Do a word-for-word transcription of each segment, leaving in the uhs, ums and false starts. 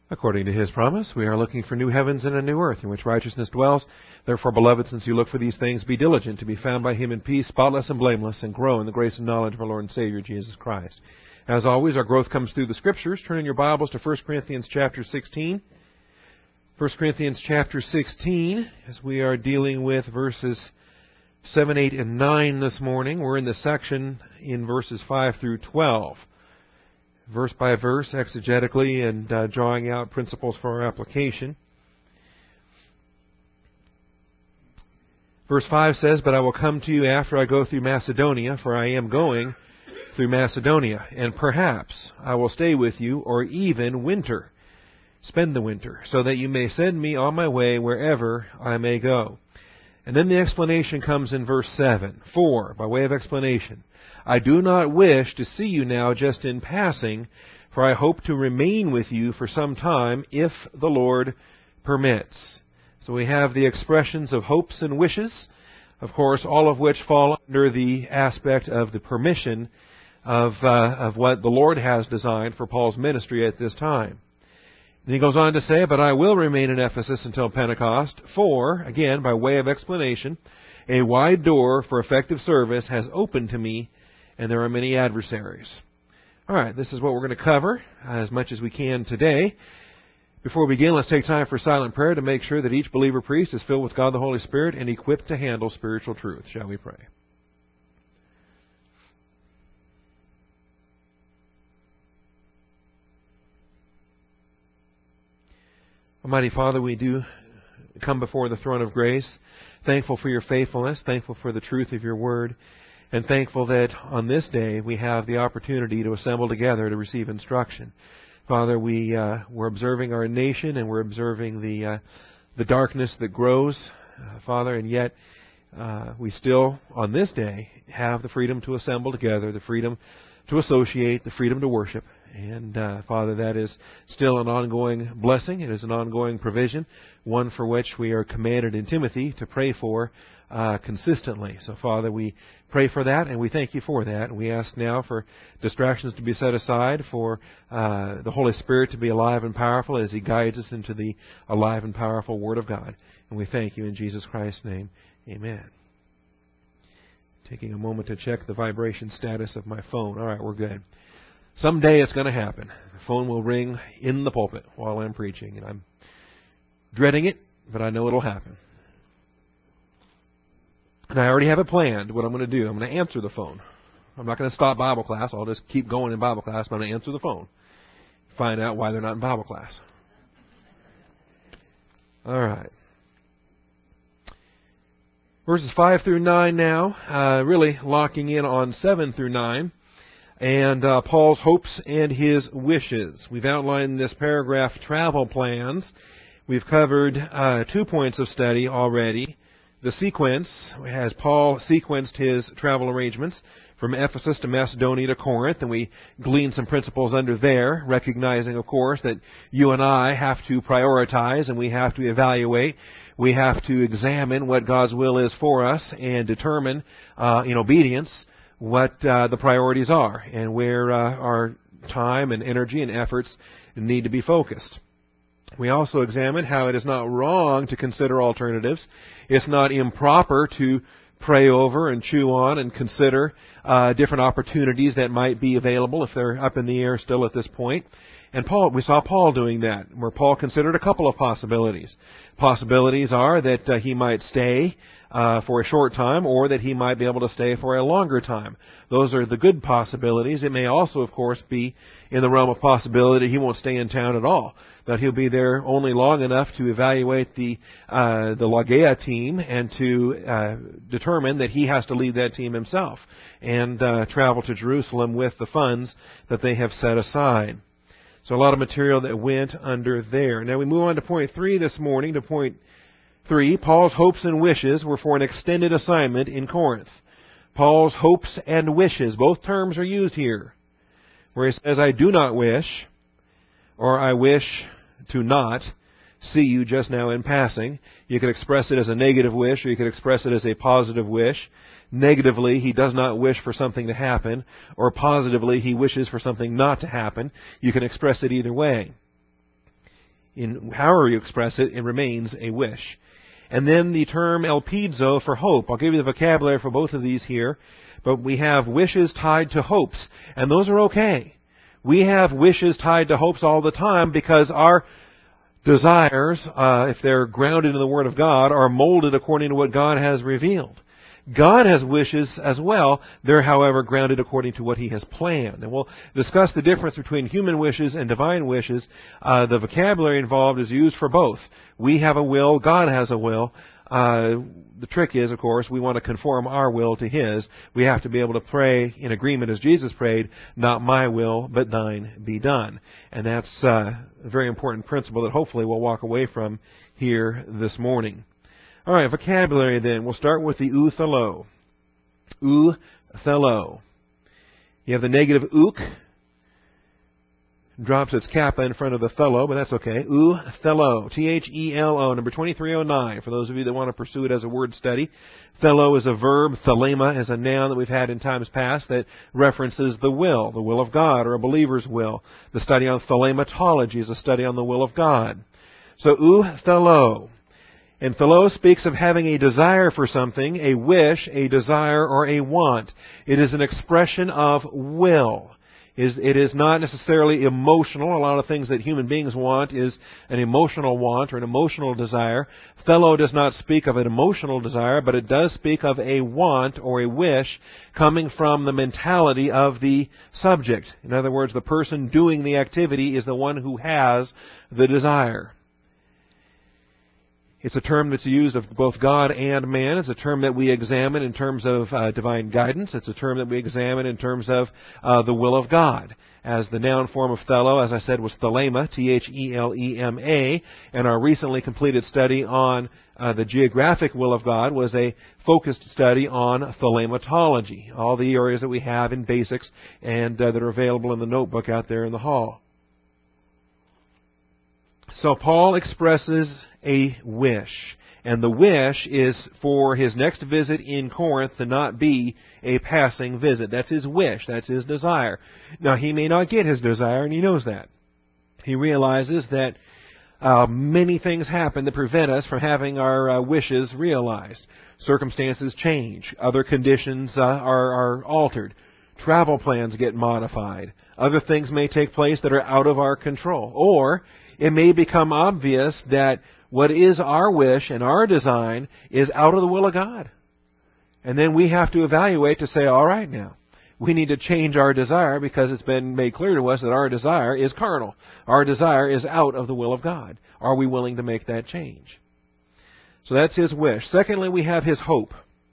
According to His promise, we are looking for new heavens and a new earth in which righteousness dwells. Therefore, beloved, since you look for these things, be diligent to be found by Him in peace, spotless and blameless, and grow in the grace and knowledge of our Lord and Savior, Jesus Christ. As always, our growth comes through the Scriptures. Turn in your Bibles to First Corinthians chapter sixteen. First Corinthians chapter sixteen, as we are dealing with verses seven, eight, and nine this morning. We're in the section in verses five through twelve. Verse by verse, exegetically, and uh, drawing out principles for our application. Verse five says, "But I will come to you after I go through Macedonia, for I am going through Macedonia, and perhaps I will stay with you, or even winter, spend the winter, so that you may send me on my way wherever I may go." And then the explanation comes in verse seven. For, by way of explanation, "I do not wish to see you now just in passing, for I hope to remain with you for some time, if the Lord permits." So we have the expressions of hopes and wishes, of course, all of which fall under the aspect of the permission of, uh, of what the Lord has designed for Paul's ministry at this time. And he goes on to say, "But I will remain in Ephesus until Pentecost, for," again, by way of explanation, "a wide door for effective service has opened to me, and there are many adversaries." All right, this is what we're going to cover as much as we can today. Before we begin, let's take time for silent prayer to make sure that each believer priest is filled with God the Holy Spirit and equipped to handle spiritual truth. Shall we pray? Almighty Father, we do come before the throne of grace, thankful for your faithfulness, thankful for the truth of your word, and thankful that on this day we have the opportunity to assemble together to receive instruction. Father, we, uh, we're observing our nation, and we're observing the, uh, the darkness that grows, uh, Father, and yet uh, we still, on this day, have the freedom to assemble together, the freedom to associate, the freedom to worship. And, uh, Father, that is still an ongoing blessing. It is an ongoing provision, one for which we are commanded in Timothy to pray for uh, consistently. So, Father, we pray for that, and we thank you for that. And we ask now for distractions to be set aside, for uh, the Holy Spirit to be alive and powerful as He guides us into the alive and powerful Word of God. And we thank you in Jesus Christ's name. Amen. Taking a moment to check the vibration status of my phone. All right, we're good. Someday it's going to happen. The phone will ring in the pulpit while I'm preaching, and I'm dreading it, but I know it'll happen. And I already have it planned what I'm going to do. I'm going to answer the phone. I'm not going to stop Bible class. I'll just keep going in Bible class, but I'm going to answer the phone. Find out why they're not in Bible class. All right. Verses five through nine now, uh, really locking in on seven through nine. And uh, Paul's hopes and his wishes. We've outlined this paragraph travel plans. We've covered uh, two points of study already. The sequence, as Paul sequenced his travel arrangements from Ephesus to Macedonia to Corinth, and we gleaned some principles under there, recognizing, of course, that you and I have to prioritize and we have to evaluate. We have to examine what God's will is for us and determine uh, in obedience what uh, the priorities are and where uh, our time and energy and efforts need to be focused. We also examined how it is not wrong to consider alternatives. It's not improper to pray over and chew on and consider uh, different opportunities that might be available if they're up in the air still at this point. And Paul, we saw Paul doing that, where Paul considered a couple of possibilities. Possibilities are that uh, he might stay uh, for a short time, or that he might be able to stay for a longer time. Those are the good possibilities. It may also, of course, be in the realm of possibility he won't stay in town at all, that he'll be there only long enough to evaluate the uh, the Lagea team and to uh, determine that he has to lead that team himself and uh, travel to Jerusalem with the funds that they have set aside. So a lot of material that went under there. Now we move on to point three this morning, to point three. Paul's hopes and wishes were for an extended assignment in Corinth. Paul's hopes and wishes, both terms are used here, where he says, "I do not wish," or "I wish to not see you just now in passing." You could express it as a negative wish, or you could express it as a positive wish. Negatively, he does not wish for something to happen, or positively, he wishes for something not to happen. You can express it either way. In however you express it, it remains a wish. And then the term elpidzo for hope. I'll give you the vocabulary for both of these here. But we have wishes tied to hopes. And those are okay. We have wishes tied to hopes all the time because our desires, uh, if they're grounded in the Word of God, are molded according to what God has revealed. God has wishes as well. They're, however, grounded according to what He has planned. And we'll discuss the difference between human wishes and divine wishes. Uh, the vocabulary involved is used for both. We have a will. God has a will. Uh, the trick is, of course, we want to conform our will to His. We have to be able to pray in agreement as Jesus prayed, not my will, but thine be done. And that's uh, a very important principle that hopefully we'll walk away from here this morning. All right, vocabulary then. We'll start with the outhelo. Outhelo. You have the negative ook. Drops its kappa in front of the thelo, but that's okay. Outhelo. T H E L O, number twenty-three oh nine, for those of you that want to pursue it as a word study. Thelo is a verb. Thelema is a noun that we've had in times past that references the will, the will of God, or a believer's will. The study on thelematology is a study on the will of God. So, outhelo. And thelo speaks of having a desire for something, a wish, a desire, or a want. It is an expression of will. It is not necessarily emotional. A lot of things that human beings want is an emotional want or an emotional desire. Thelo does not speak of an emotional desire, but it does speak of a want or a wish coming from the mentality of the subject. In other words, the person doing the activity is the one who has the desire. It's a term that's used of both God and man. It's a term that we examine in terms of uh, divine guidance. It's a term that we examine in terms of uh, the will of God. As the noun form of thelo, as I said, was thelema, T H E L E M A. And our recently completed study on uh, the geographic will of God was a focused study on thelematology. All the areas that we have in basics and uh, that are available in the notebook out there in the hall. So Paul expresses a wish, and the wish is for his next visit in Corinth to not be a passing visit. That's his wish. That's his desire. Now, he may not get his desire, and he knows that. He realizes that uh, many things happen that prevent us from having our uh, wishes realized. Circumstances change. Other conditions uh, are, are altered. Travel plans get modified. Other things may take place that are out of our control. Or it may become obvious that what is our wish and our design is out of the will of God. And then we have to evaluate to say, all right now, we need to change our desire because it's been made clear to us that our desire is carnal. Our desire is out of the will of God. Are we willing to make that change? So that's his wish. Secondly, we have his hope.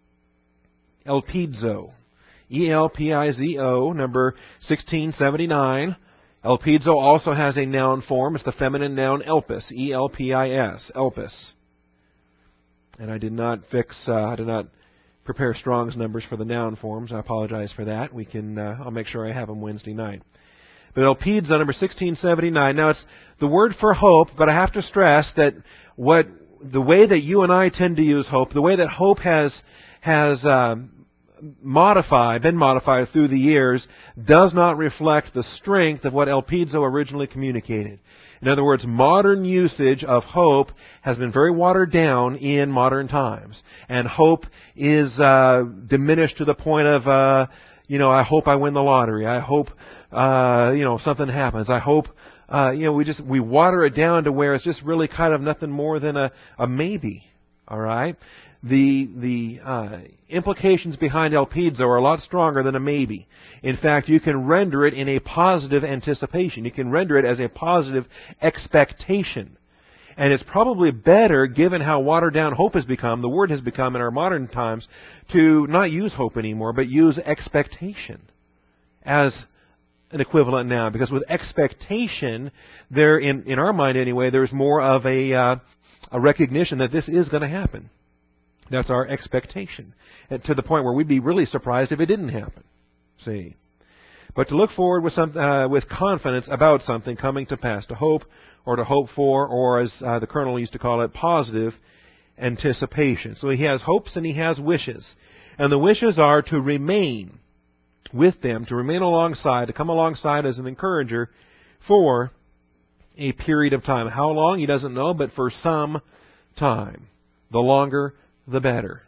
Elpidzo. E L P I Z O, number sixteen seventy-nine. Elpidzo also has a noun form. It's the feminine noun elpis, E L P I S, elpis. And I did not fix, uh, I did not prepare Strong's numbers for the noun forms. I apologize for that. We can, uh, I'll make sure I have them Wednesday night. But elpidzo, number sixteen seventy-nine. Now it's the word for hope, but I have to stress that what the way that you and I tend to use hope, the way that hope has has um, modified, been modified through the years, does not reflect the strength of what elpidzo originally communicated. In other words, modern usage of hope has been very watered down in modern times. And hope is uh, diminished to the point of, uh, you know, I hope I win the lottery. I hope, uh, you know, something happens. I hope, uh, you know, we just, we water it down to where it's just really kind of nothing more than a, a maybe. All right? The the uh, implications behind elpidzo are a lot stronger than a maybe. In fact, you can render it in a positive anticipation. You can render it as a positive expectation. And it's probably better, given how watered down hope has become, the word has become in our modern times, to not use hope anymore, but use expectation as an equivalent noun. Because with expectation, there, in, in our mind anyway, there's more of a, uh, a recognition that this is going to happen. That's our expectation. And to the point where we'd be really surprised if it didn't happen. See? But to look forward with some, uh, with confidence about something coming to pass, to hope or to hope for, or as uh, the Colonel used to call it, positive anticipation. So he has hopes and he has wishes. And the wishes are to remain with them, to remain alongside, to come alongside as an encourager for a period of time. How long? He doesn't know, but for some time. The longer, the better.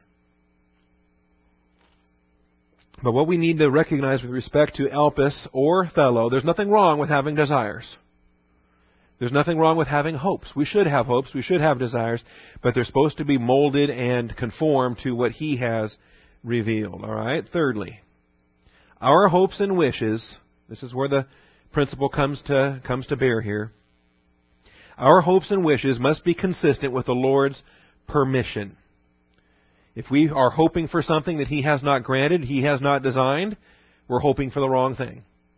But what we need to recognize with respect to elpis or thelo, there's nothing wrong with having desires. There's nothing wrong with having hopes. We should have hopes. We should have desires. But they're supposed to be molded and conform to what He has revealed. All right? Thirdly, our hopes and wishes, this is where the principle comes to, comes to bear here. Our hopes and wishes must be consistent with the Lord's permission. If we are hoping for something that He has not granted, He has not designed, we're hoping for the wrong thing.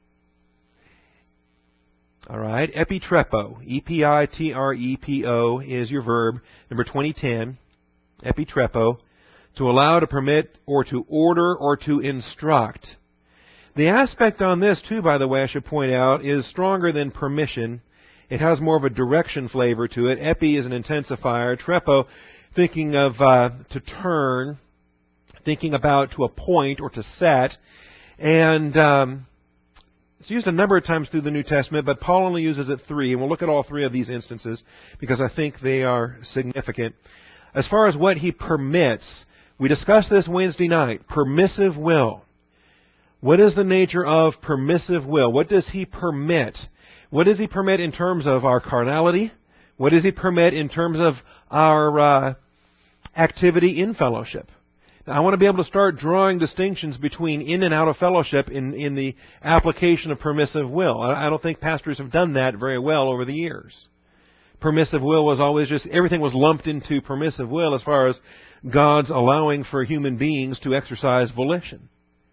All right, epitrepo, E P I T R E P O is your verb, number twenty ten, epitrepo, to allow, to permit, or to order, or to instruct. The aspect on this, too, by the way, I should point out, is stronger than permission. It has more of a direction flavor to it. Epi is an intensifier. Trepo, thinking of uh, to turn, thinking about to appoint or to set. And um, it's used a number of times through the New Testament, but Paul only uses it three. And we'll look at all three of these instances because I think they are significant. As far as what he permits, we discussed this Wednesday night. Permissive will. What is the nature of permissive will? What does he permit? What does he permit in terms of our carnality? What does he permit in terms of our uh, activity in fellowship? Now, I want to be able to start drawing distinctions between in and out of fellowship in, in the application of permissive will. I, I don't think pastors have done that very well over the years. Permissive will was always just, everything was lumped into permissive will as far as God's allowing for human beings to exercise volition.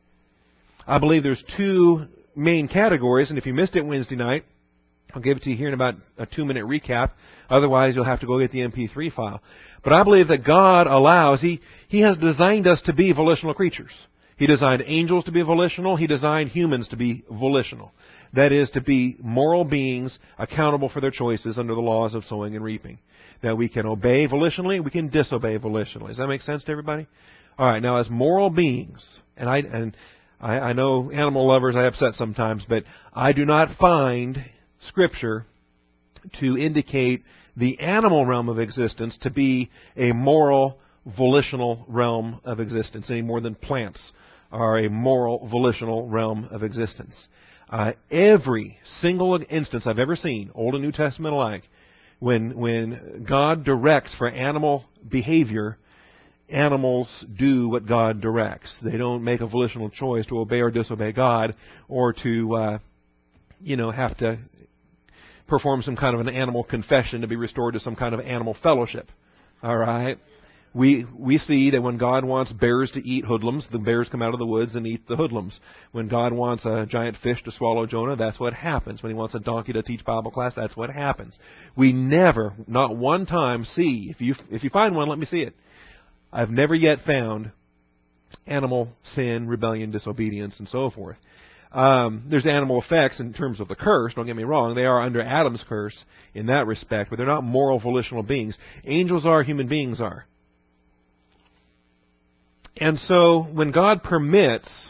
I believe there's two main categories, and if you missed it Wednesday night, I'll give it to you here in about a two-minute recap. Otherwise, you'll have to go get the M P three file. But I believe that God allows, He, He has designed us to be volitional creatures. He designed angels to be volitional. He designed humans to be volitional. That is, to be moral beings accountable for their choices under the laws of sowing and reaping. That we can obey volitionally, we can disobey volitionally. Does that make sense to everybody? All right, now as moral beings, and I... and I, I know animal lovers, I upset sometimes, but I do not find Scripture to indicate the animal realm of existence to be a moral, volitional realm of existence, any more than plants are a moral, volitional realm of existence. Uh, every single instance I've ever seen, Old and New Testament alike, when when God directs for animal behavior, animals do what God directs. They don't make a volitional choice to obey or disobey God, or to, uh, you know, have to perform some kind of an animal confession to be restored to some kind of animal fellowship. All right? We we see that when God wants bears to eat hoodlums, the bears come out of the woods and eat the hoodlums. When God wants a giant fish to swallow Jonah, that's what happens. When He wants a donkey to teach Bible class, that's what happens. We never, not one time, see, if you if you find one, let me see it. I've never yet found animal sin, rebellion, disobedience, and so forth. Um, there's animal effects in terms of the curse, don't get me wrong. They are under Adam's curse in that respect, but they're not moral, volitional beings. Angels are, human beings are. And so when God permits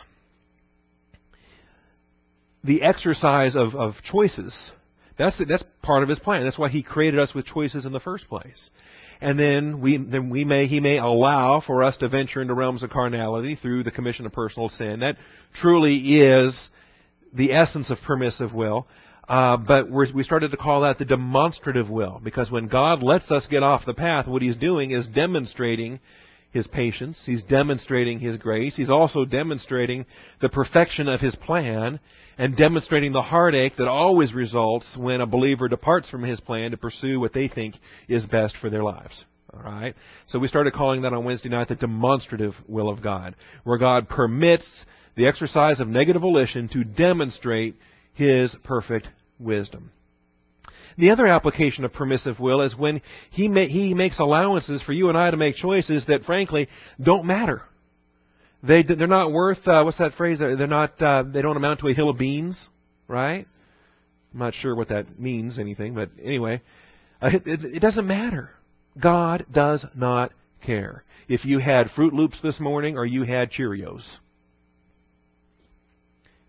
the exercise of, of choices, that's that's part of His plan. That's why He created us with choices in the first place. And then we then we may He may allow for us to venture into realms of carnality through the commission of personal sin. That truly is the essence of permissive will. Uh, but we're, we started to call that the demonstrative will, because when God lets us get off the path, what He's doing is demonstrating His patience. He's demonstrating His grace. He's also demonstrating the perfection of His plan, and demonstrating the heartache that always results when a believer departs from His plan to pursue what they think is best for their lives. All right? So we started calling that on Wednesday night the demonstrative will of God, where God permits the exercise of negative volition to demonstrate His perfect wisdom. The other application of permissive will is when he, ma- he makes allowances for you and I to make choices that, frankly, don't matter. They, they're not worth, uh, what's that phrase? They're, they're not, uh, they don't amount to a hill of beans, right? I'm not sure what that means, anything, but anyway, uh, it, it, it doesn't matter. God does not care if you had Fruit Loops this morning or you had Cheerios.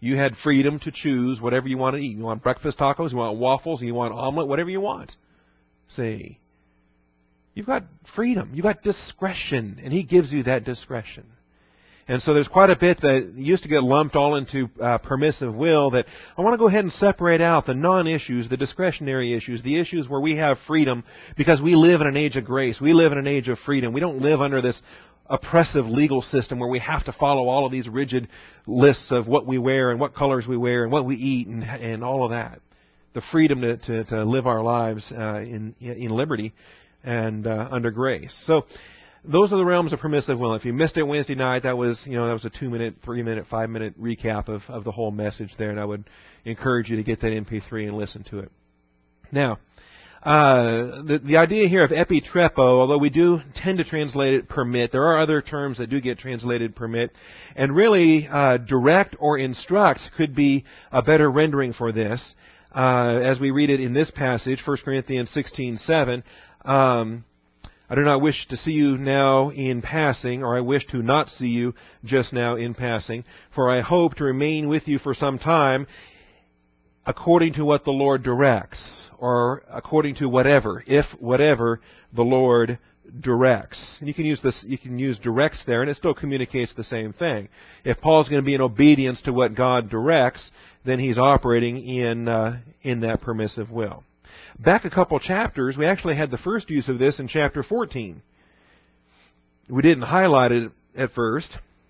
You had freedom to choose whatever you want to eat. You want breakfast tacos, you want waffles, you want omelet, whatever you want. See, you've got freedom. You've got discretion, and He gives you that discretion. And so there's quite a bit that used to get lumped all into uh, permissive will that I want to go ahead and separate out the non-issues, the discretionary issues, the issues where we have freedom because we live in an age of grace. We live in an age of freedom. We don't live under this oppressive legal system where we have to follow all of these rigid lists of what we wear and what colors we wear and what we eat and, and all of that. The freedom to, to, to live our lives uh, in, in liberty and uh, under grace. So those are the realms of permissive will. If you missed it Wednesday night, that was, you know, that was a two-minute, three-minute, five-minute recap of, of the whole message there, and I would encourage you to get that M P three and listen to it. Now, uh, the, the idea here of epitrepo, although we do tend to translate it permit, there are other terms that do get translated permit, and really uh, direct or instruct could be a better rendering for this. Uh, as we read it in this passage, First Corinthians sixteen seven, um, I do not wish to see you now in passing, or I wish to not see you just now in passing, for I hope to remain with you for some time, according to what the Lord directs, or according to whatever, if whatever the Lord directs. And you can use this, you can use directs there, and it still communicates the same thing. If Paul's going to be in obedience to what God directs, then he's operating in uh, in that permissive will. Back a couple chapters, we actually had the first use of this in chapter fourteen. We didn't highlight it at first.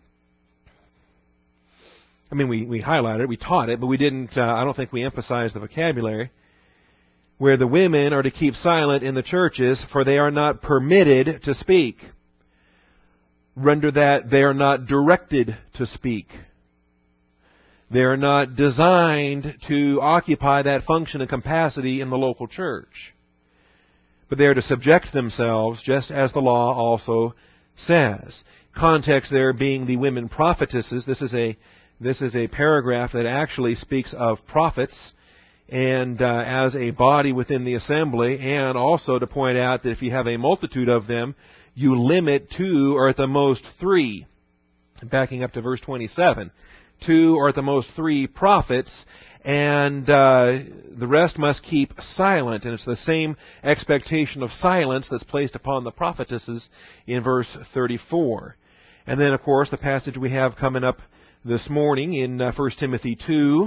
I mean, we, we highlighted it, we taught it, but we didn't, uh, I don't think we emphasized the vocabulary. Where the women are to keep silent in the churches, for they are not permitted to speak. Render that, they are not directed to speak. They are not designed to occupy that function and capacity in the local church. But they are to subject themselves, just as the law also says. Context there being the women prophetesses. This is a this is a paragraph that actually speaks of prophets, and uh, as a body within the assembly, and also to point out that if you have a multitude of them, you limit two or at the most three. Backing up to verse twenty-seven. Two or at the most three prophets, and uh, the rest must keep silent. And it's the same expectation of silence that's placed upon the prophetesses in verse thirty-four. And then, of course, the passage we have coming up this morning in uh, First Timothy two,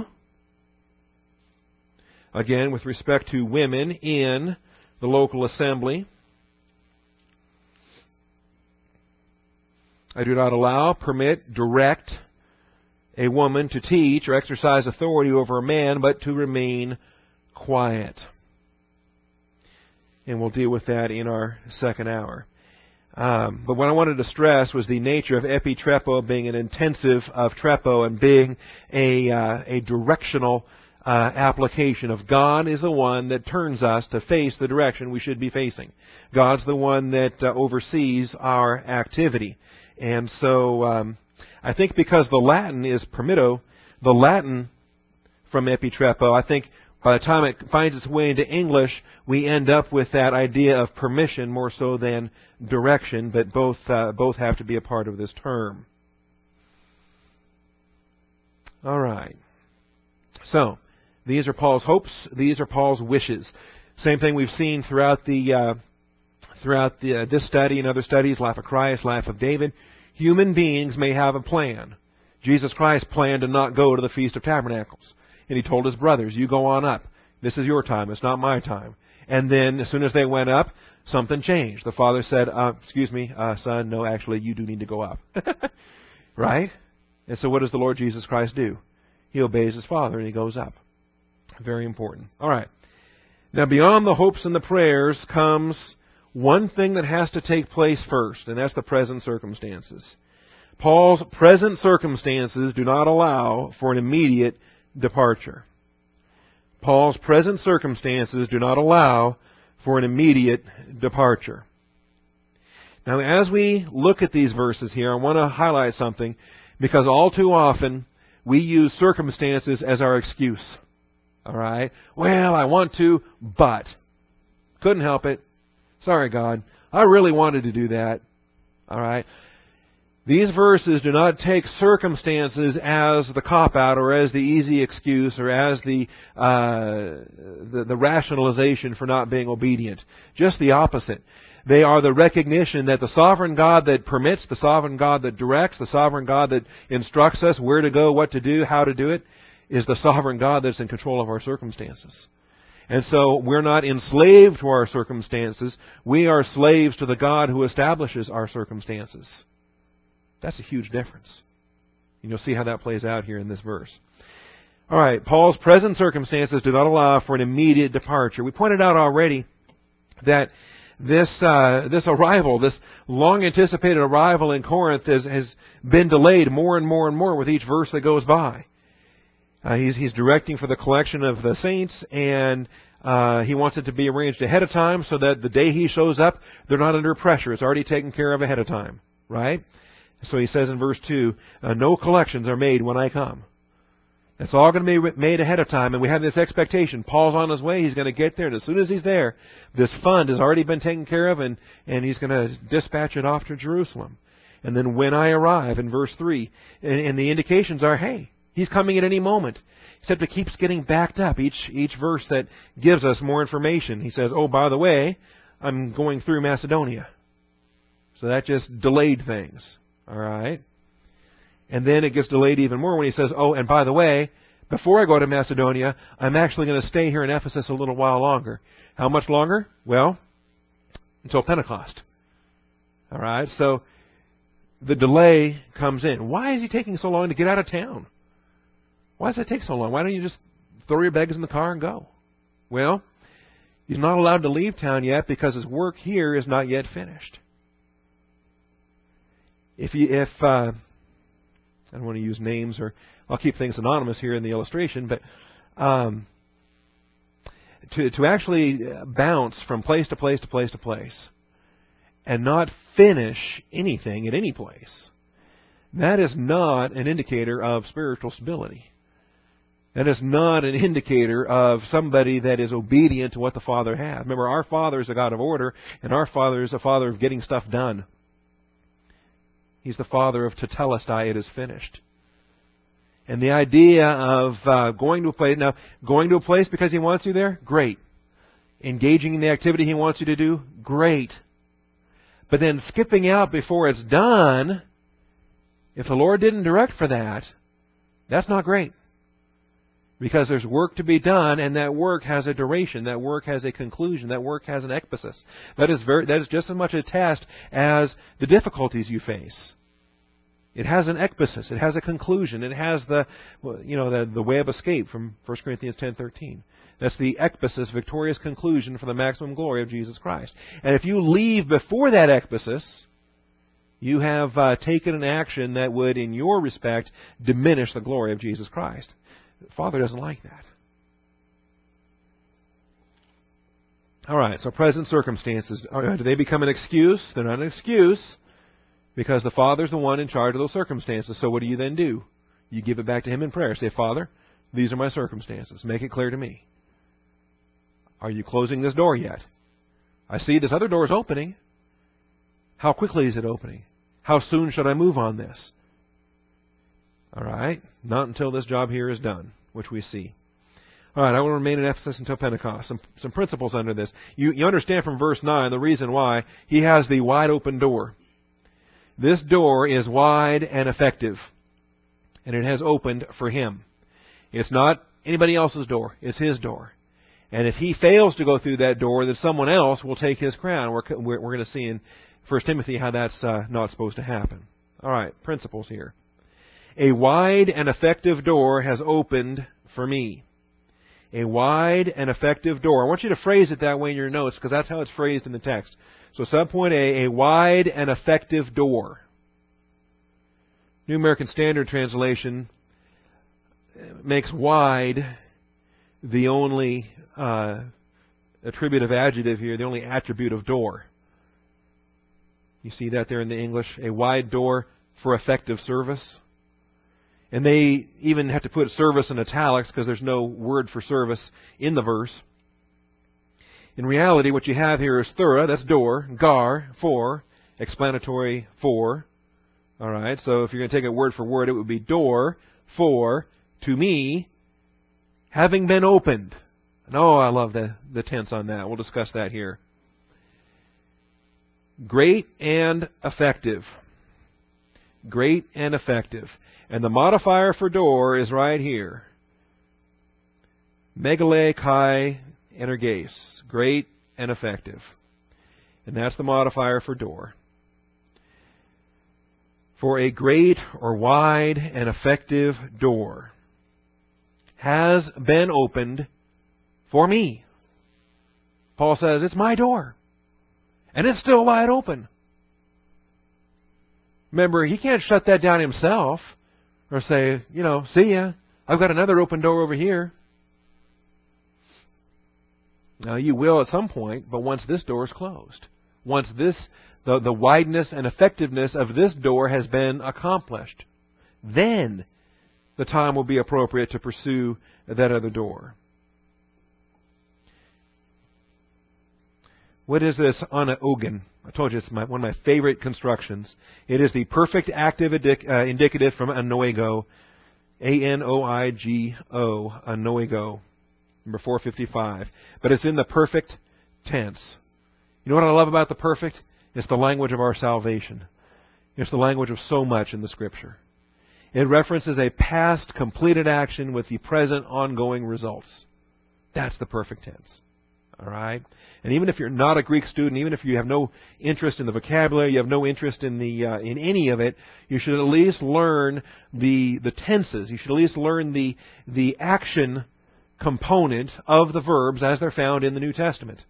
again with respect to women in the local assembly. I do not allow, permit, direct a woman to teach or exercise authority over a man, but to remain quiet. And we'll deal with that in our second hour. Um, but what I wanted to stress was the nature of epitrepo being an intensive of trepo and being a, uh, a directional uh, application of God is the one that turns us to face the direction we should be facing. God's the one that uh, oversees our activity. And so um, I think because the Latin is permitto, the Latin from epitrepo, I think by the time it finds its way into English, we end up with that idea of permission more so than direction, but both uh, both have to be a part of this term. All right. So, these are Paul's hopes. These are Paul's wishes. Same thing we've seen throughout the uh, throughout the, uh, this study and other studies, Life of Christ, Life of David. Human beings may have a plan. Jesus Christ planned to not go to the Feast of Tabernacles. And He told His brothers, you go on up. This is your time. It's not my time. And then as soon as they went up, something changed. The Father said, uh, excuse me, uh, son, no, actually, you do need to go up. Right? And so what does the Lord Jesus Christ do? He obeys His Father and He goes up. Very important. All right. Now, beyond the hopes and the prayers comes one thing that has to take place first, and that's the present circumstances. Paul's present circumstances do not allow for an immediate departure. Paul's present circumstances do not allow for an immediate departure. Now, as we look at these verses here, I want to highlight something, because all too often we use circumstances as our excuse. All right? Well, I want to, but couldn't help it. Sorry, God. I really wanted to do that. All right? These verses do not take circumstances as the cop-out or as the easy excuse or as the, uh, the the rationalization for not being obedient. Just the opposite. They are the recognition that the sovereign God that permits, the sovereign God that directs, the sovereign God that instructs us where to go, what to do, how to do it, is the sovereign God that's in control of our circumstances. And so we're not enslaved to our circumstances. We are slaves to the God who establishes our circumstances. That's a huge difference. And you'll see how that plays out here in this verse. All right, Paul's present circumstances do not allow for an immediate departure. We pointed out already that this uh, this arrival, this long-anticipated arrival in Corinth has, has been delayed more and more and more with each verse that goes by. Uh, he's, he's directing for the collection of the saints, and uh, he wants it to be arranged ahead of time so that the day he shows up, they're not under pressure. It's already taken care of ahead of time, right? So he says in verse two, uh, no collections are made when I come. It's all going to be made ahead of time, and we have this expectation. Paul's on his way. He's going to get there, and as soon as he's there, this fund has already been taken care of, and, and he's going to dispatch it off to Jerusalem. And then when I arrive, in verse three, and, and the indications are, hey, he's coming at any moment. Except it keeps getting backed up. Each, each verse that gives us more information. He says, oh, by the way, I'm going through Macedonia. So that just delayed things. All right. And then it gets delayed even more when he says, oh, and by the way, before I go to Macedonia, I'm actually going to stay here in Ephesus a little while longer. How much longer? Well, until Pentecost. All right. So the delay comes in. Why is he taking so long to get out of town? Why does that take so long? Why don't you just throw your bags in the car and go? Well, he's not allowed to leave town yet because his work here is not yet finished. If you, if uh, I don't want to use names, or I'll keep things anonymous here in the illustration, but um, to to actually bounce from place to place to place to place and not finish anything at any place, that is not an indicator of spiritual stability. That is not an indicator of somebody that is obedient to what the Father has. Remember, our Father is a God of order, and our Father is a Father of getting stuff done. He's the Father of tetelestai, it is finished. And the idea of uh, going to a place, now, going to a place because He wants you there, great. Engaging in the activity He wants you to do, great. But then skipping out before it's done, if the Lord didn't direct for that, that's not great. Because there's work to be done, and that work has a duration. That work has a conclusion. That work has an ekbasis. That is very, that is just as much a test as the difficulties you face. It has an ekbasis. It has a conclusion. It has the, you know, the, the way of escape from First Corinthians ten thirteen. That's the ekbasis, victorious conclusion for the maximum glory of Jesus Christ. And if you leave before that ekbasis, you have uh, taken an action that would, in your respect, diminish the glory of Jesus Christ. The Father doesn't like that. All right, so present circumstances, do they become an excuse? They're not an excuse because the Father's the one in charge of those circumstances. So what do you then do? You give it back to Him in prayer. Say, Father, these are my circumstances. Make it clear to me. Are you closing this door yet? I see this other door is opening. How quickly is it opening? How soon should I move on this? All right, not until this job here is done, which we see. All right, I will remain in Ephesus until Pentecost. Some some principles under this. You, you understand from verse nine the reason why he has the wide open door. This door is wide and effective, and it has opened for him. It's not anybody else's door. It's his door. And if he fails to go through that door, then someone else will take his crown. We're, we're, we're going to see in First Timothy how that's uh, not supposed to happen. All right, principles here. A wide and effective door has opened for me. A wide and effective door. I want you to phrase it that way in your notes because that's how it's phrased in the text. So subpoint A, a wide and effective door. New American Standard Translation makes wide the only uh, attributive adjective here, the only attribute of door. You see that there in the English? A wide door for effective service. And they even have to put service in italics because there's no word for service in the verse. In reality, what you have here is thura, that's door, gar, for, explanatory for, All right, so if you're going to take it word for word, it would be door for, to me, having been opened. And oh, I love the, the tense on that. We'll discuss that here. Great and effective. Great and effective. And the modifier for door is right here. Megale kai energes. Great and effective. And that's the modifier for door. For a great or wide and effective door has been opened for me. Paul says, it's my door. And it's still wide open. Remember, he can't shut that down himself or say, you know, see ya, I've got another open door over here. Now, you will at some point, but once this door is closed, once this, the, the wideness and effectiveness of this door has been accomplished, then the time will be appropriate to pursue that other door. What is this anaogen? I told you it's my, one of my favorite constructions. It is the perfect active indic- uh, indicative from anoigo, A N O I G O, anoigo, number four fifty-five. But it's in the perfect tense. You know what I love about the perfect? It's the language of our salvation. It's the language of so much in the Scripture. It references a past completed action with the present ongoing results. That's the perfect tense. All right? And even if you're not a Greek student, even if you have no interest in the vocabulary, you have no interest in the uh, in any of it, you should at least learn the the tenses. You should at least learn the the action component of the verbs as they're found in the New Testament.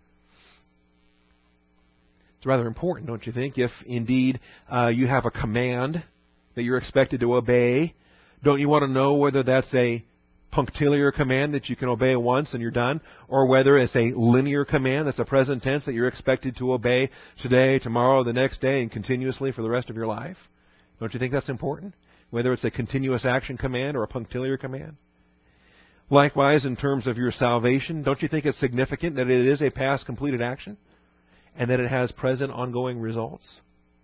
It's rather important, don't you think? If indeed uh, you have a command that you're expected to obey, don't you want to know whether that's a punctiliar command that you can obey once and you're done, or whether it's a linear command that's a present tense that you're expected to obey today, tomorrow, the next day, and continuously for the rest of your life? Don't you think that's important? Whether it's a continuous action command or a punctiliar command? Likewise, in terms of your salvation, don't you think it's significant that it is a past completed action and that it has present ongoing results?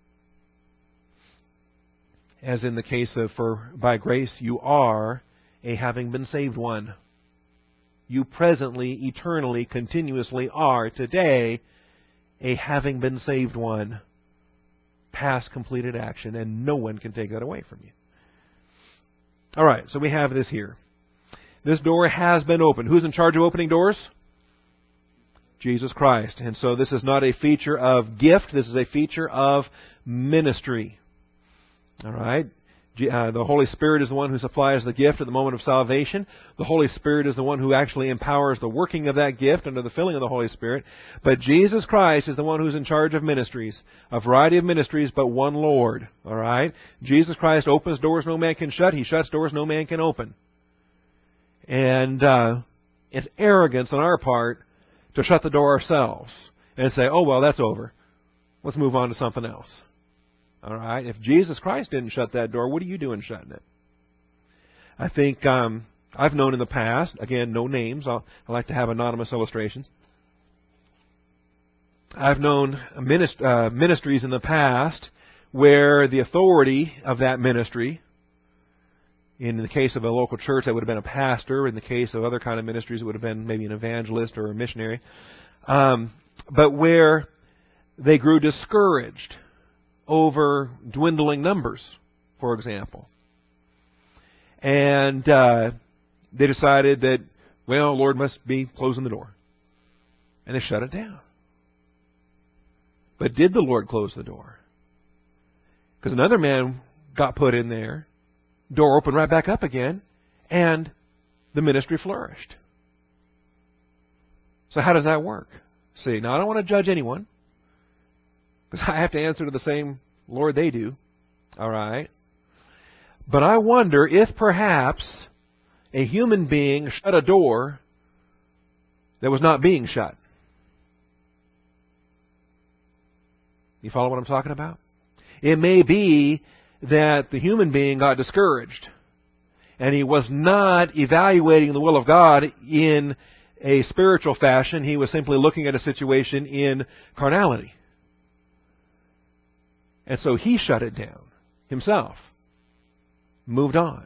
As in the case of, for by grace you are a having been saved one. You presently, eternally, continuously are today a having been saved one. Past completed action, and no one can take that away from you. All right, so we have this here. This door has been opened. Who's in charge of opening doors? Jesus Christ. And so this is not a feature of gift. This is a feature of ministry. All right? Uh, the Holy Spirit is the one who supplies the gift at the moment of salvation. The Holy Spirit is the one who actually empowers the working of that gift under the filling of the Holy Spirit. But Jesus Christ is the one who's in charge of ministries. A variety of ministries, but one Lord. All right? Jesus Christ opens doors no man can shut. He shuts doors no man can open. And uh, it's arrogance on our part to shut the door ourselves and say, oh, well, that's over. Let's move on to something else. All right? If Jesus Christ didn't shut that door, what are you doing shutting it? I think um, I've known in the past, again, no names. I'll, I like to have anonymous illustrations. I've known minist- uh, ministries in the past where the authority of that ministry, in the case of a local church, that would have been a pastor. In the case of other kind of ministries, it would have been maybe an evangelist or a missionary. Um, but where they grew discouraged over dwindling numbers, for example. And uh, they decided that, well, Lord must be closing the door. And they shut it down. But did the Lord close the door? Because another man got put in there, door opened right back up again, and the ministry flourished. So how does that work? See, now I don't want to judge anyone, because I have to answer to the same Lord they do. All right? But I wonder if perhaps a human being shut a door that was not being shut. You follow what I'm talking about? It may be that the human being got discouraged and he was not evaluating the will of God in a spiritual fashion. He was simply looking at a situation in carnality. And so he shut it down. himself. Moved on.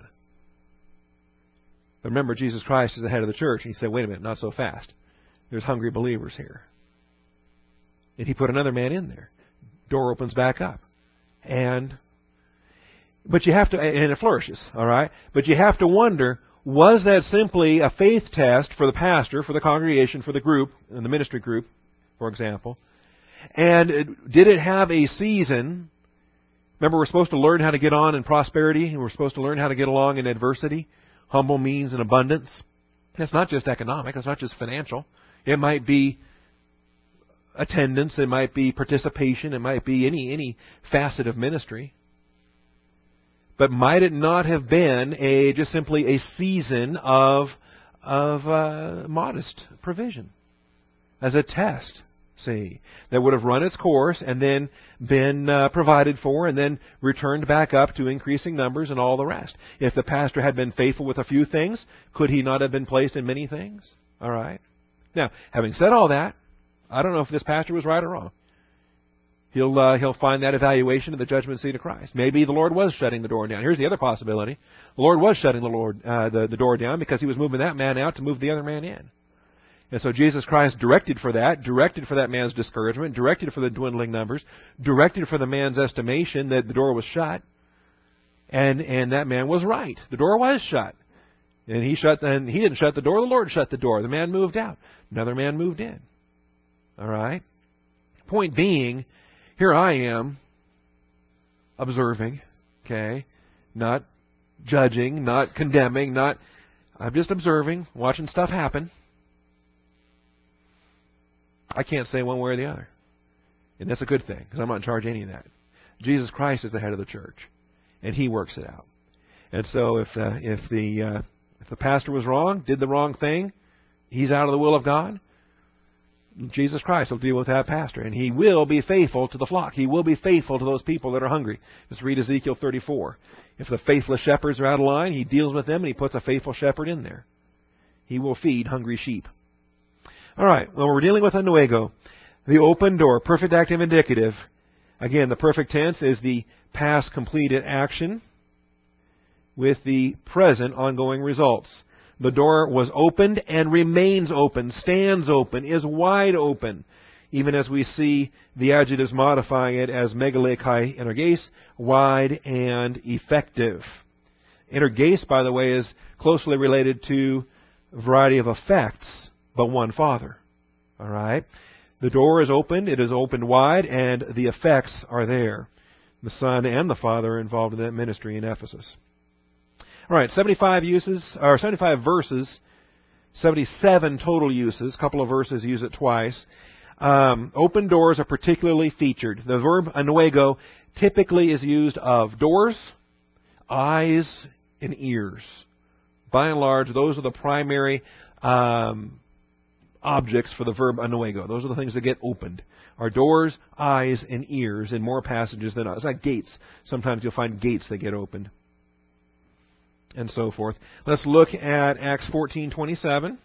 But remember, Jesus Christ is the head of the church. And he said, wait a minute, not so fast. There's hungry believers here. And he put another man in there. Door opens back up. And, but you have to, and it flourishes, all right? But you have to wonder, was that simply a faith test for the pastor, for the congregation, for the group, in the ministry group, for example? And did it have a season? Remember, we're supposed to learn how to get on in prosperity, and we're supposed to learn how to get along in adversity. Humble means in abundance. It's not just economic. It's not just financial. It might be attendance. It might be participation. It might be any any facet of ministry. But might it not have been a just simply a season of of uh, modest provision as a test? See, that would have run its course and then been uh, provided for and then returned back up to increasing numbers and all the rest. If the pastor had been faithful with a few things, could he not have been placed in many things? All right. Now, having said all that, I don't know if this pastor was right or wrong. He'll uh, he'll find that evaluation at the judgment seat of Christ. Maybe the Lord was shutting the door down. Here's the other possibility: the Lord was shutting the Lord uh, the the door down because he was moving that man out to move the other man in. And so Jesus Christ directed for that, directed for that man's discouragement, directed for the dwindling numbers, directed for the man's estimation that the door was shut. And and that man was right. The door was shut. And he shut and he didn't shut the door, the Lord shut the door. The man moved out. Another man moved in. All right? Point being, here I am observing, okay? Not judging, not condemning, not I'm just observing, watching stuff happen. I can't say one way or the other. And that's a good thing, because I'm not in charge of any of that. Jesus Christ is the head of the church, and He works it out. And so if uh, if the uh, if the pastor was wrong, did the wrong thing, he's out of the will of God, Jesus Christ will deal with that pastor, and He will be faithful to the flock. He will be faithful to those people that are hungry. Let's read Ezekiel thirty-four. If the faithless shepherds are out of line, He deals with them, and He puts a faithful shepherd in there. He will feed hungry sheep. All right, well, we're dealing with a nuego, the open door, perfect active indicative. Again, the perfect tense is the past completed action with the present ongoing results. The door was opened and remains open, stands open, is wide open, even as we see the adjectives modifying it as megalekai energes, wide and effective. Energes, by the way, is closely related to a variety of effects, but one Father. All right? The door is opened, it is opened wide, and the effects are there. The Son and the Father are involved in that ministry in Ephesus. All right, seventy-five uses, or seventy-five verses, seventy-seven total uses. A couple of verses use it twice. Um, open doors are particularly featured. The verb anuego typically is used of doors, eyes, and ears. By and large, those are the primary um, objects for the verb anuego. Those are the things that get opened. Are doors, eyes, and ears in more passages than others. It's like gates. Sometimes you'll find gates that get opened. And so forth. Let's look at Acts fourteen twenty-seven.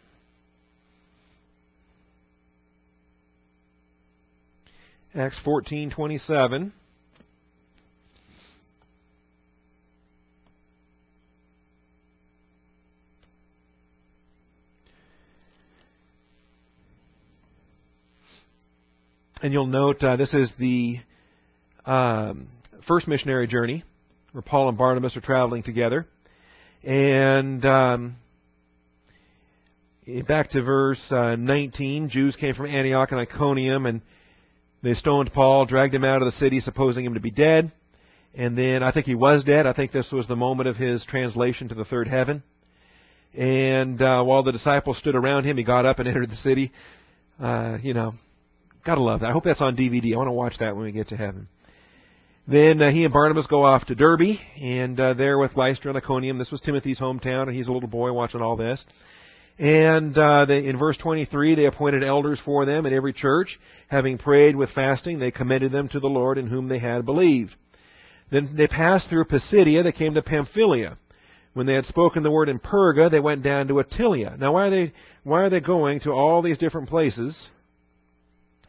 Acts fourteen twenty-seven. And you'll note uh, this is the um, first missionary journey where Paul and Barnabas are traveling together. And um, back to verse uh, nineteen, Jews came from Antioch and Iconium, and they stoned Paul, dragged him out of the city, supposing him to be dead. And then I think he was dead. I think this was the moment of his translation to the third heaven. And uh, while the disciples stood around him, he got up and entered the city. Uh, you know, gotta love that. I hope that's on D V D. I want to watch that when we get to heaven. Then uh, he and Barnabas go off to Derbe, and uh, there with Lystra and Iconium. This was Timothy's hometown, and he's a little boy watching all this. And uh, they, in verse twenty-three, they appointed elders for them in every church. Having prayed with fasting, they commended them to the Lord in whom they had believed. Then they passed through Pisidia. They came to Pamphylia. When they had spoken the word in Perga, they went down to Attalia. Now, why are they why are they going to all these different places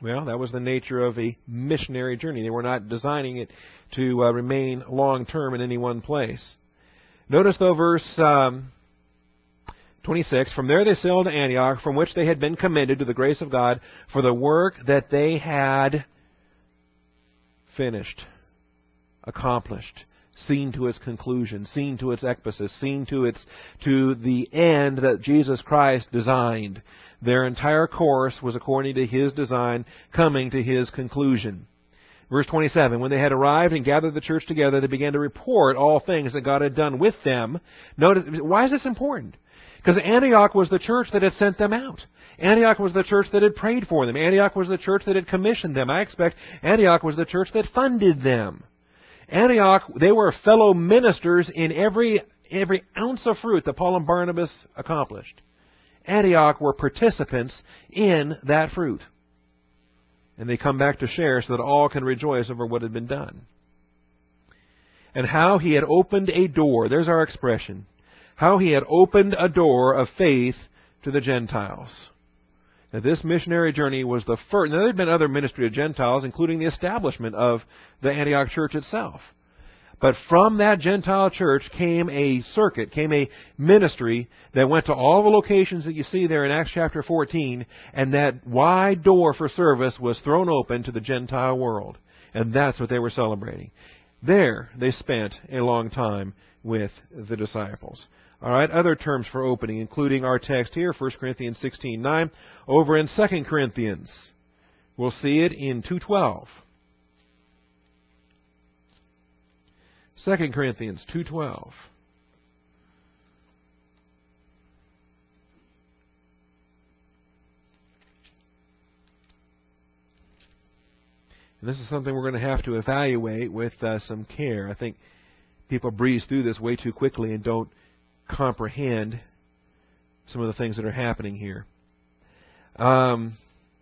Well, that was the nature of a missionary journey. They were not designing it to uh, remain long-term in any one place. Notice, though, verse um, twenty-six, from there they sailed to Antioch, from which they had been commended to the grace of God for the work that they had finished, accomplished, seen to its conclusion, seen to its ecbasis, seen to its to the end that Jesus Christ designed. Their entire course was according to His design, coming to His conclusion. Verse twenty-seven, when they had arrived and gathered the church together, they began to report all things that God had done with them. Notice, why is this important? Because Antioch was the church that had sent them out. Antioch was the church that had prayed for them. Antioch was the church that had commissioned them. I expect Antioch was the church that funded them. Antioch, they were fellow ministers in every every ounce of fruit that Paul and Barnabas accomplished. Antioch were participants in that fruit. And they come back to share so that all can rejoice over what had been done. And how He had opened a door, there's our expression, how He had opened a door of faith to the Gentiles. Now, this missionary journey was the first. Now, there had been other ministry of Gentiles, including the establishment of the Antioch church itself. But from that Gentile church came a circuit, came a ministry that went to all the locations that you see there in Acts chapter fourteen, and that wide door for service was thrown open to the Gentile world. And that's what they were celebrating. There, they spent a long time with the disciples. All right, other terms for opening, including our text here, First Corinthians sixteen nine. Over in Second Corinthians, we'll see it in two twelve. Second Corinthians two twelve. And this is something we're going to have to evaluate with uh, some care. I think people breeze through this way too quickly and don't comprehend some of the things that are happening here. Um,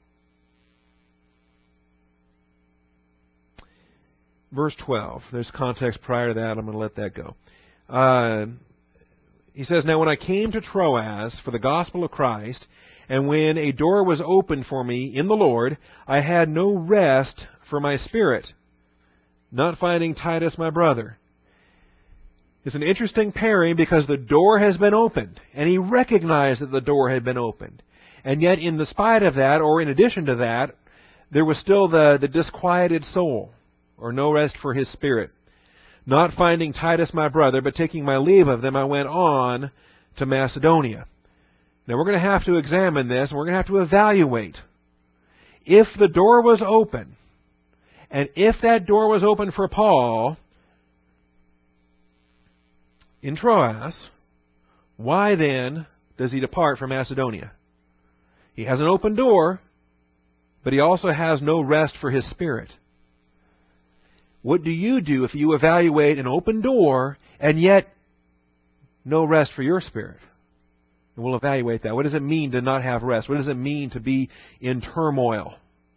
verse twelve. There's context prior to that. I'm going to let that go. Uh, he says, now when I came to Troas for the gospel of Christ, and when a door was opened for me in the Lord, I had no rest for my spirit, not finding Titus my brother. It's an interesting pairing because the door has been opened, and he recognized that the door had been opened. And yet, in the spite of that, or in addition to that, there was still the, the disquieted soul, or no rest for his spirit. Not finding Titus my brother, but taking my leave of them, I went on to Macedonia. Now, we're going to have to examine this, and we're going to have to evaluate. If the door was open, and if that door was open for Paul in Troas, why then does he depart from Macedonia? He has an open door, but he also has no rest for his spirit. What do you do if you evaluate an open door and yet no rest for your spirit? And we'll evaluate that. What does it mean to not have rest? What does it mean to be in turmoil?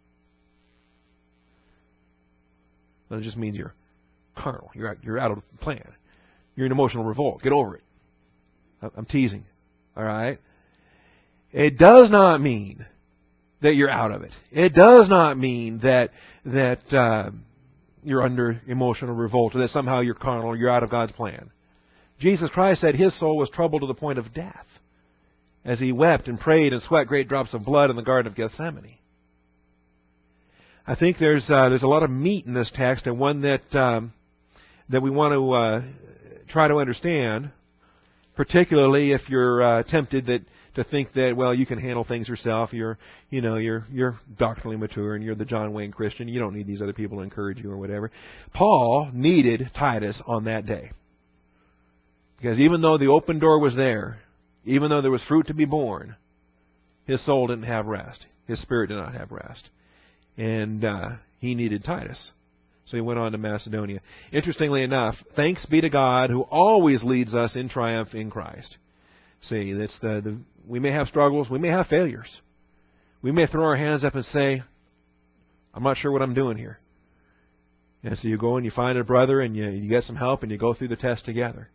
Well, it just means you're carnal. You're out, you're out of the plan. You're in emotional revolt. Get over it. I'm teasing. All right? It does not mean that you're out of it. It does not mean that that uh, you're under emotional revolt or that somehow you're carnal or you're out of God's plan. Jesus Christ said His soul was troubled to the point of death as He wept and prayed and sweat great drops of blood in the Garden of Gethsemane. I think there's uh, there's a lot of meat in this text, and one that um, that we want to uh, try to understand, particularly if you're uh, tempted that to think that, well, you can handle things yourself. You're, you know, you're you're doctrinally mature and you're the John Wayne Christian. You don't need these other people to encourage you or whatever. Paul needed Titus on that day, because even though the open door was there, even though there was fruit to be borne, his soul didn't have rest. His spirit did not have rest, and uh, he needed Titus. So he went on to Macedonia. Interestingly enough, thanks be to God who always leads us in triumph in Christ. See, that's the, the we may have struggles, we may have failures. We may throw our hands up and say, I'm not sure what I'm doing here. And so you go and you find a brother and you, you get some help and you go through the test together.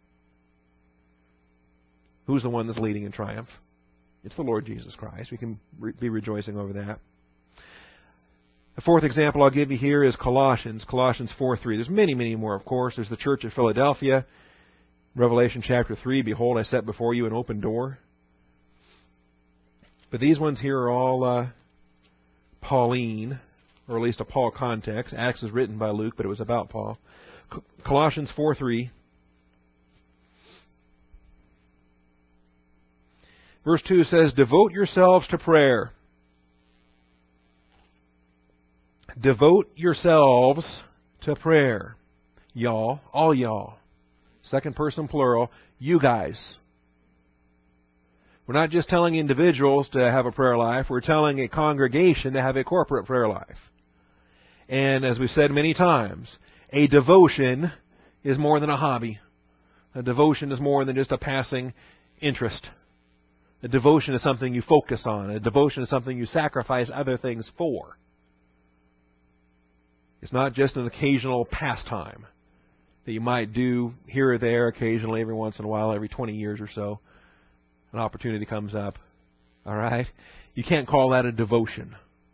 Who's the one that's leading in triumph? It's the Lord Jesus Christ. We can re- be rejoicing over that. The fourth example I'll give you here is Colossians, Colossians four three. There's many, many more, of course. There's the church at Philadelphia. Revelation chapter three, behold, I set before you an open door. But these ones here are all uh, Pauline, or at least a Paul context. Acts is written by Luke, but it was about Paul. Colossians four three. Verse two says, devote yourselves to prayer. Devote yourselves to prayer. Y'all, all y'all. Second person plural, you guys. We're not just telling individuals to have a prayer life. We're telling a congregation to have a corporate prayer life. And as we've said many times, a devotion is more than a hobby. A devotion is more than just a passing interest. A devotion is something you focus on. A devotion is something you sacrifice other things for. It's not just an occasional pastime that you might do here or there, occasionally, every once in a while, every twenty years or so. An opportunity comes up. All right? You can't call that a devotion.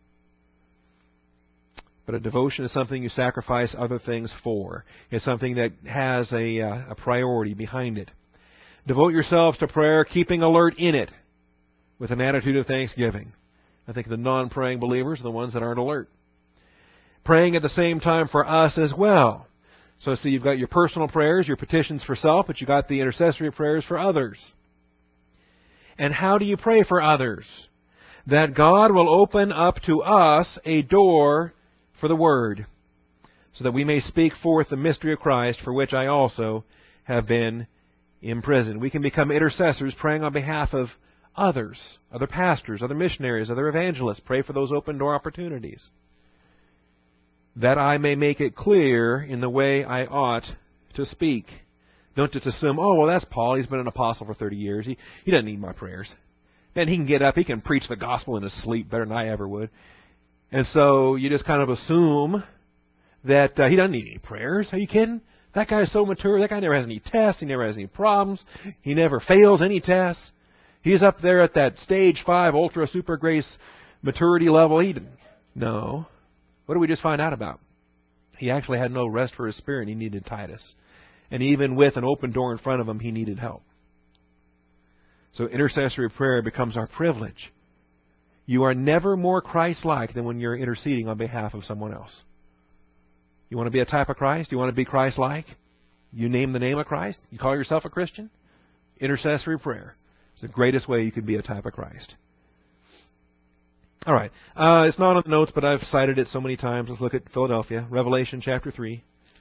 But a devotion is something you sacrifice other things for. It's something that has a, uh, a priority behind it. Devote yourselves to prayer, keeping alert in it with an attitude of thanksgiving. I think the non-praying believers are the ones that aren't alert. Praying at the same time for us as well. So see, you've got your personal prayers, your petitions for self, but you've got the intercessory prayers for others. And how do you pray for others? That God will open up to us a door for the Word, so that we may speak forth the mystery of Christ, for which I also have been imprisoned. We can become intercessors praying on behalf of others, other pastors, other missionaries, other evangelists. Pray for those open door opportunities, that I may make it clear in the way I ought to speak. Don't just assume, oh, well, that's Paul. He's been an apostle for thirty years. He, he doesn't need my prayers. Man, he can get up. He can preach the gospel in his sleep better than I ever would. And so you just kind of assume that uh, he doesn't need any prayers. Are you kidding? That guy is so mature. That guy never has any tests. He never has any problems. He never fails any tests. He's up there at that stage five ultra super grace maturity level. He didn't. No. What did we just find out about? He actually had no rest for his spirit. He needed Titus. And even with an open door in front of him, he needed help. So intercessory prayer becomes our privilege. You are never more Christ-like than when you're interceding on behalf of someone else. You want to be a type of Christ? You want to be Christ-like? You name the name of Christ? You call yourself a Christian? Intercessory prayer. It's the greatest way you can be a type of Christ. All right. Uh, it's not on the notes, but I've cited it so many times. Let's look at Philadelphia. Revelation chapter three.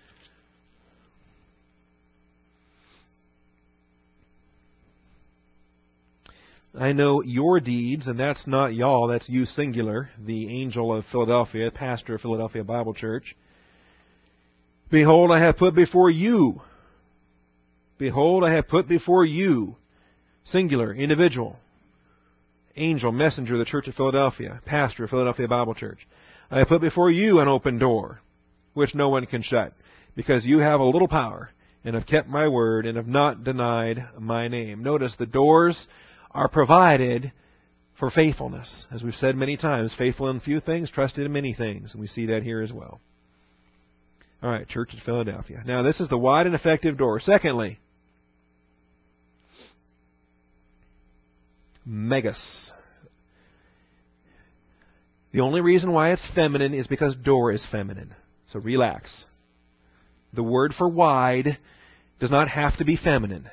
I know your deeds, and that's not y'all, that's you singular, the angel of Philadelphia, pastor of Philadelphia Bible Church. Behold, I have put before you. Behold, I have put before you, singular, individual, angel, messenger of the Church of Philadelphia, pastor of Philadelphia Bible Church. I have put before you an open door, which no one can shut, because you have a little power, and have kept my word, and have not denied my name. Notice the doors are provided for faithfulness. As we've said many times, faithful in few things, trusted in many things. And we see that here as well. All right, Church at Philadelphia. Now, this is the wide and effective door. Secondly, megas. The only reason why it's feminine is because door is feminine. So relax. The word for wide does not have to be feminine.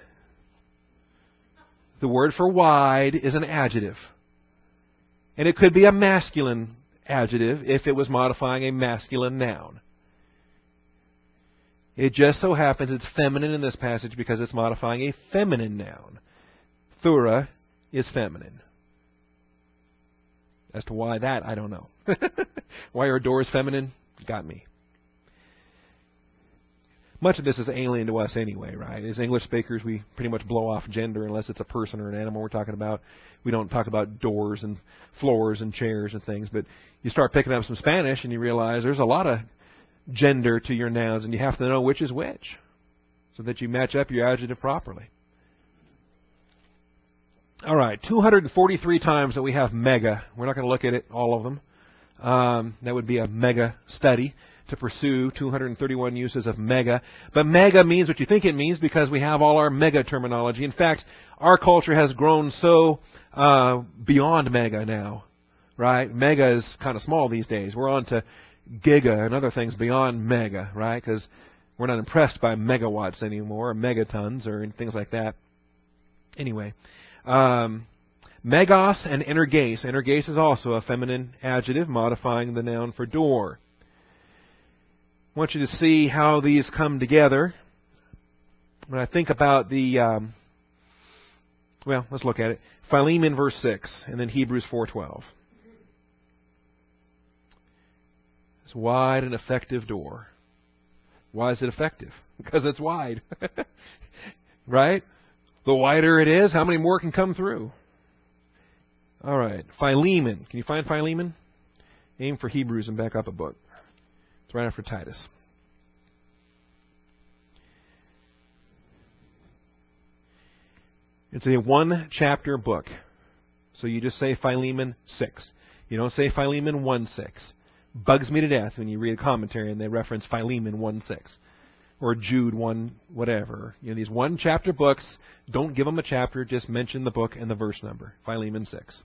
The word for wide is an adjective. And it could be a masculine adjective if it was modifying a masculine noun. It just so happens it's feminine in this passage because it's modifying a feminine noun. Thura is feminine. As to why that, I don't know. Why are doors feminine? Got me. Much of this is alien to us anyway, right? As English speakers, we pretty much blow off gender unless it's a person or an animal we're talking about. We don't talk about doors and floors and chairs and things. But you start picking up some Spanish and you realize there's a lot of gender to your nouns, and you have to know which is which so that you match up your adjective properly. All right, two hundred forty-three times that we have mega. We're not going to look at it, all of them. Um, that would be a mega study to pursue two hundred thirty-one uses of mega. But mega means what you think it means because we have all our mega terminology. In fact, our culture has grown so uh, beyond mega now, right? Mega is kind of small these days. We're on to giga and other things beyond mega, right? Because we're not impressed by megawatts anymore, or megatons, or things like that. Anyway, um, megos and energes. Energes is also a feminine adjective modifying the noun for door. I want you to see how these come together. When I think about the, um, well, let's look at it. Philemon verse six, and then Hebrews four twelve. It's wide and effective door. Why is it effective? Because it's wide. Right? The wider it is, how many more can come through? All right. Philemon. Can you find Philemon? Aim for Hebrews and back up a book. It's right after Titus. It's a one-chapter book. So you just say Philemon six. You don't say Philemon one six. Bugs me to death when you read a commentary and they reference Philemon one six. Or Jude one whatever. You know, these one-chapter books, don't give them a chapter, just mention the book and the verse number. Philemon six.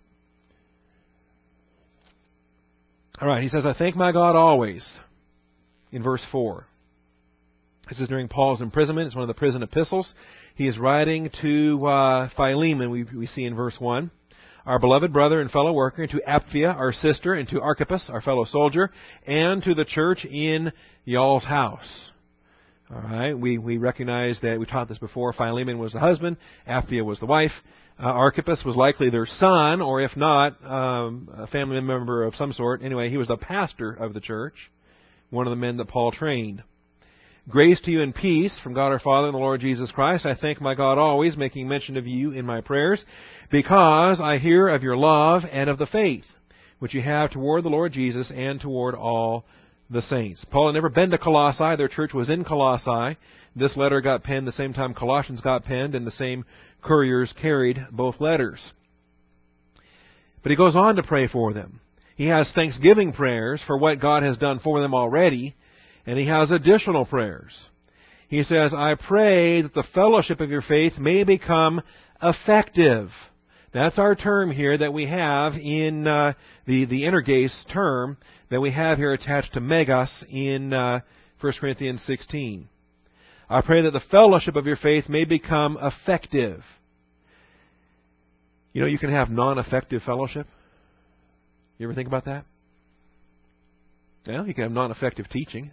All right, he says, I thank my God always. In verse four. This is during Paul's imprisonment. It's one of the prison epistles. He is writing to uh, Philemon, we, we see in verse one. Our beloved brother and fellow worker, and to Apphia, our sister, and to Archippus, our fellow soldier, and to the church in y'all's house. All right, we, we recognize that, we taught this before, Philemon was the husband, Apphia was the wife. Uh, Archippus was likely their son, or if not, um, a family member of some sort. Anyway, he was the pastor of the church. One of the men that Paul trained. Grace to you and peace from God our Father and the Lord Jesus Christ. I thank my God always, making mention of you in my prayers, because I hear of your love and of the faith which you have toward the Lord Jesus and toward all the saints. Paul had never been to Colossae. Their church was in Colossae. This letter got penned the same time Colossians got penned, and the same couriers carried both letters. But he goes on to pray for them. He has thanksgiving prayers for what God has done for them already, and he has additional prayers. He says, I pray that the fellowship of your faith may become effective. That's our term here that we have in uh, the, the energes term that we have here attached to megas in uh, First Corinthians sixteen. I pray that the fellowship of your faith may become effective. You know, you can have non-effective fellowship. You ever think about that? Well, you can have non-effective teaching.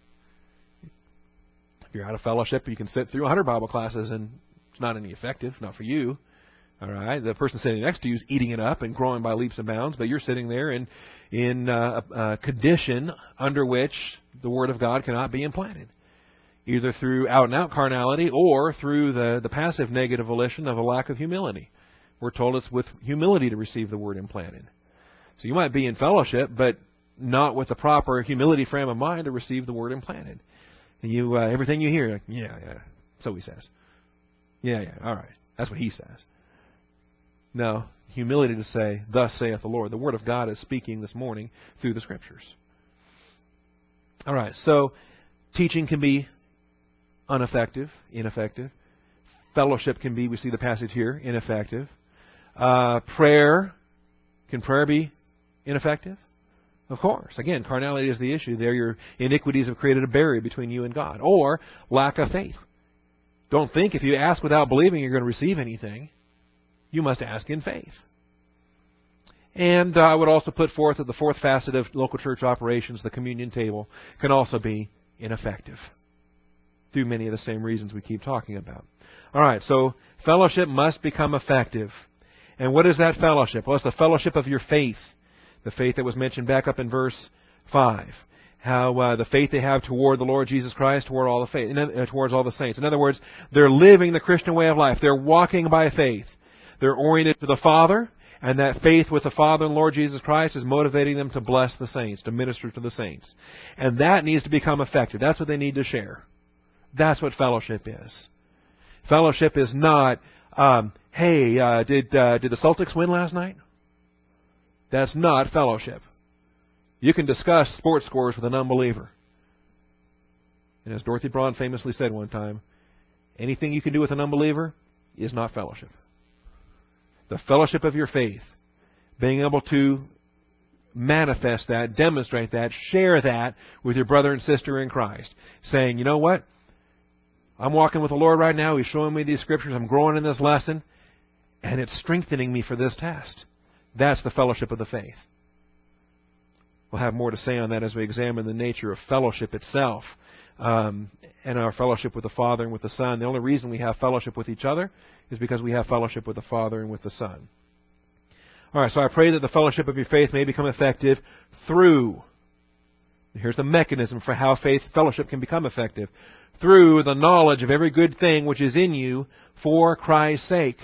If you're out of fellowship, you can sit through one hundred Bible classes and it's not any effective, not for you. All right, the person sitting next to you is eating it up and growing by leaps and bounds, but you're sitting there in in uh, a condition under which the Word of God cannot be implanted, either through out-and-out carnality or through the, the passive negative volition of a lack of humility. We're told it's with humility to receive the Word implanted. So you might be in fellowship, but not with the proper humility frame of mind to receive the Word implanted. And you, uh, everything you hear, like, yeah, yeah, so he says. Yeah, yeah, all right, that's what he says. No, humility to say, thus saith the Lord. The Word of God is speaking this morning through the Scriptures. All right, so teaching can be ineffective, ineffective. Fellowship can be, we see the passage here, ineffective. Uh, prayer, can prayer be ineffective? Of course. Again, carnality is the issue. There your iniquities have created a barrier between you and God. Or lack of faith. Don't think if you ask without believing you're going to receive anything. You must ask in faith. And uh, I would also put forth that the fourth facet of local church operations, the communion table, can also be ineffective through many of the same reasons we keep talking about. All right, so fellowship must become effective. And what is that fellowship? Well, it's the fellowship of your faith. The faith that was mentioned back up in verse five. How uh, the faith they have toward the Lord Jesus Christ, toward all the faith, in, uh, towards all the saints. In other words, they're living the Christian way of life. They're walking by faith. They're oriented to the Father, and that faith with the Father and Lord Jesus Christ is motivating them to bless the saints, to minister to the saints. And that needs to become effective. That's what they need to share. That's what fellowship is. Fellowship is not, um, hey, uh, did uh, did the Celtics win last night? That's not fellowship. You can discuss sports scores with an unbeliever. And as Dorothy Braun famously said one time, anything you can do with an unbeliever is not fellowship. The fellowship of your faith, being able to manifest that, demonstrate that, share that with your brother and sister in Christ. Saying, you know what? I'm walking with the Lord right now. He's showing me these scriptures. I'm growing in this lesson. And it's strengthening me for this test. That's the fellowship of the faith. We'll have more to say on that as we examine the nature of fellowship itself. Um, and our fellowship with the Father and with the Son. The only reason we have fellowship with each other is because we have fellowship with the Father and with the Son. All right, so I pray that the fellowship of your faith may become effective through, here's the mechanism for how faith fellowship can become effective, through the knowledge of every good thing which is in you for Christ's sake.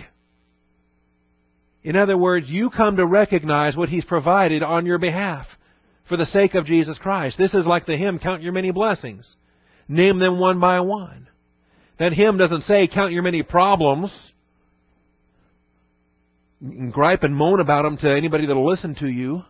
In other words, you come to recognize what He's provided on your behalf for the sake of Jesus Christ. This is like the hymn, Count Your Many Blessings. Name them one by one. That hymn doesn't say, count your many problems, and gripe and moan about them to anybody that will listen to you.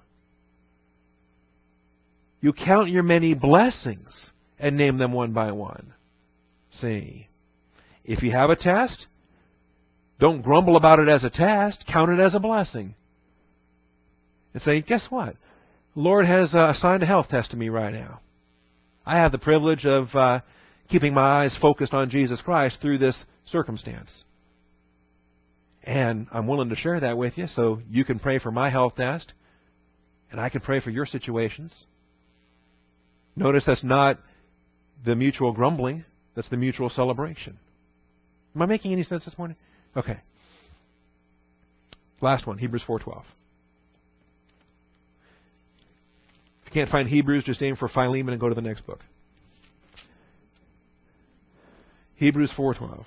You count your many blessings and name them one by one. See, if you have a test, don't grumble about it as a test. Count it as a blessing. And say, guess what? The Lord has uh, assigned a health test to me right now. I have the privilege of uh, keeping my eyes focused on Jesus Christ through this circumstance. And I'm willing to share that with you so you can pray for my health test and I can pray for your situations. Notice that's not the mutual grumbling. That's the mutual celebration. Am I making any sense this morning? Okay. Last one, Hebrews four twelve. If you can't find Hebrews, just aim for Philemon and go to the next book. Hebrews four twelve.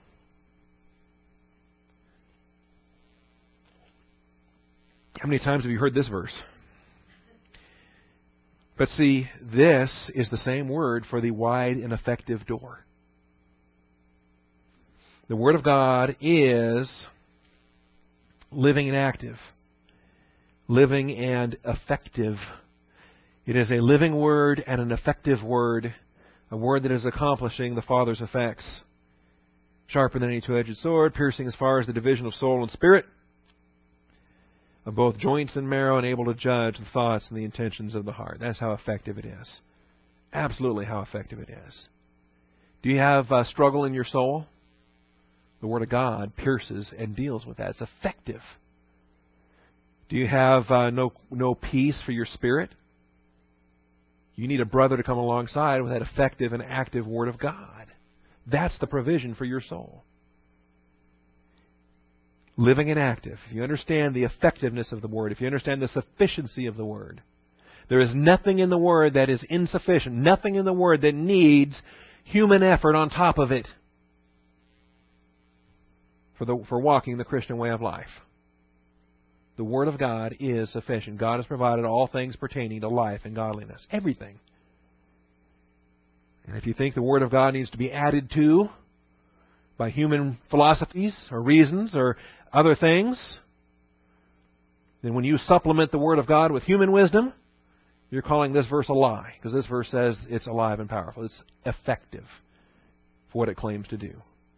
How many times have you heard this verse? But see, this is the same word for the wide and effective door. The Word of God is living and active. Living and effective. It is a living Word and an effective Word. A Word that is accomplishing the Father's effects. Sharper than any two-edged sword, piercing as far as the division of soul and spirit, of both joints and marrow, and able to judge the thoughts and the intentions of the heart. That's how effective it is. Absolutely how effective it is. Do you have a struggle in your soul? The Word of God pierces and deals with that. It's effective. Do you have uh, no no peace for your spirit? You need a brother to come alongside with that effective and active Word of God. That's the provision for your soul. Living and active. If you understand the effectiveness of the Word, if you understand the sufficiency of the Word, there is nothing in the Word that is insufficient. Nothing in the Word that needs human effort on top of it for the for walking the Christian way of life. The Word of God is sufficient. God has provided all things pertaining to life and godliness. Everything. And if you think the Word of God needs to be added to by human philosophies or reasons or other things, then when you supplement the Word of God with human wisdom, you're calling this verse a lie, because this verse says it's alive and powerful. It's effective for what it claims to do.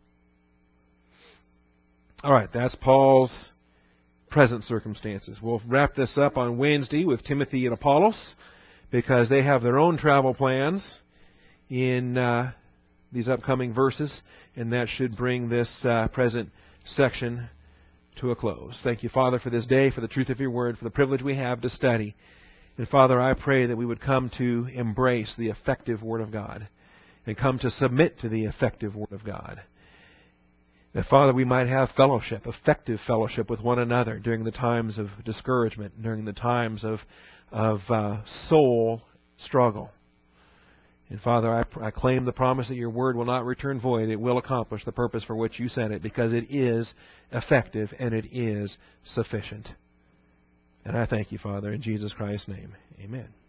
All right, that's Paul's present circumstances. We'll wrap this up on Wednesday with Timothy and Apollos, because they have their own travel plans in uh, these upcoming verses, and that should bring this uh, present section to a close. Thank you, Father, for this day, for the truth of your word, for the privilege we have to study. And Father, I pray that we would come to embrace the effective Word of God and come to submit to the effective Word of God. That, Father, we might have fellowship, effective fellowship with one another during the times of discouragement, during the times of, of uh, soul struggle. And Father, I, I claim the promise that your word will not return void. It will accomplish the purpose for which you sent it, because it is effective and it is sufficient. And I thank you, Father, in Jesus Christ's name. Amen.